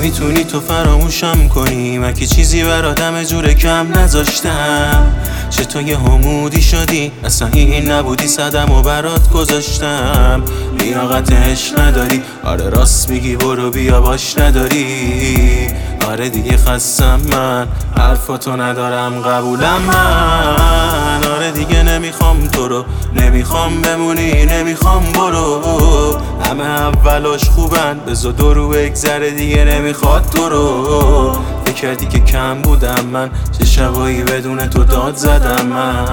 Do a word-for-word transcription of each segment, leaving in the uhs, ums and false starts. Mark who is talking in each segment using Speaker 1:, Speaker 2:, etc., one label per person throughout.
Speaker 1: نمیتونی تو فراموشم کنی، من که چیزی برادم جور کم نذاشتم. چه تو یه همودی شدی، اصلا این نبودی، صدم و برات گذاشتم. لیاقت عشق نداری، آره راست میگی، برو بیا باش نداری. آره دیگه خستم من، حرفاتو ندارم قبولم من. آره دیگه نمیخوام تو رو، نمیخوام بمونی، نمیخوام برو. همه اولاش خوبن، بذار دو رو بگذره، دیگه نمیخواد تو رو. فکر کردی که کم بودم من، چه شبایی بدون تو داد زدم من،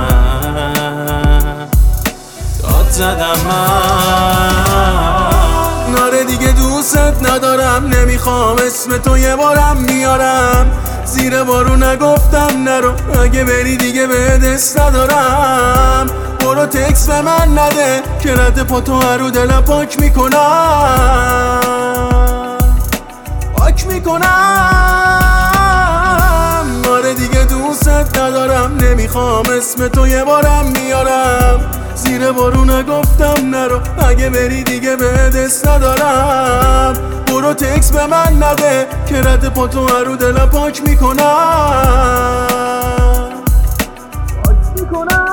Speaker 1: داد زدم من. آره دیگه دوست ندارم، نمیخوام اسم تو یه بارم میارم. زیر بارو نگفتم نرو، اگه بری دیگه به دست ندارم. برو تکس به من نده که رد پا تو هرو دلم پاک میکنم، پاک میکنم. آره دیگه دوست ندارم، نمیخوام اسم تو یه بارم میارم. زیر بارو نگفتم نرو، اگه بری دیگه به دست ندارم. برو تکس به من نده که رد پا تو هرو دلم پاک میکنم، پاک میکنم.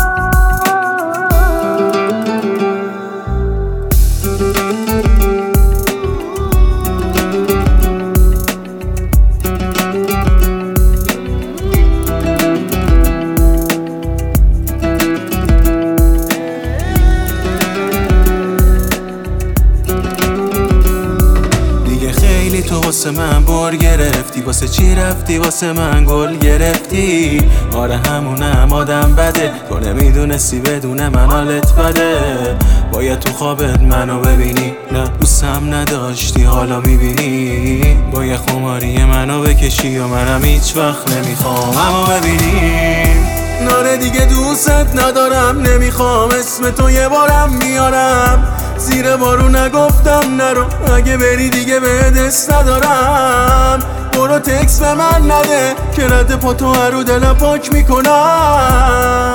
Speaker 1: تو واسه من بار گرفتی، واسه چی رفتی واسه من گل گرفتی. آره همونم آدم بده، تو نمیدونستی بدون من حالت بده. باید تو خوابت منو ببینی، نه دوستم نداشتی حالا میبینی. باید خماری منو بکشی و منم هیچ وقت نمیخوام اما ببینیم. آره دیگه دوست ندارم، نمیخوام اسم تو یه بارم میارم. زیر بارو نگفتم نرو، اگه بری دیگه به دست ندارم. برو تکس به من نده که رد پا تو هرو دلم پاک میکنم،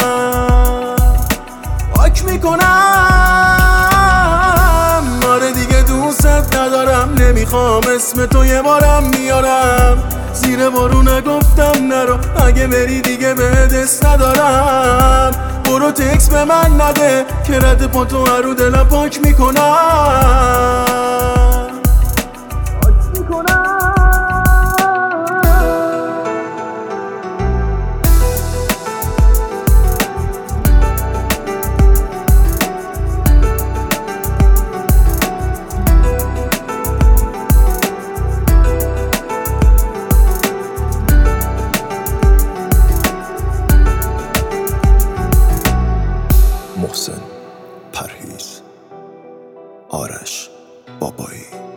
Speaker 1: پاک میکنم. آره دیگه دوست ندارم، نمیخوام اسم تو یه بارم میارم. زیر بارو نگفتم نرو، اگه بری دیگه به دست ندارم. برو تکس به من نده که رد پا تو هرو دلم پاک میکنم، پاک میکنم.
Speaker 2: محسن پرهیز، آرش بابایی.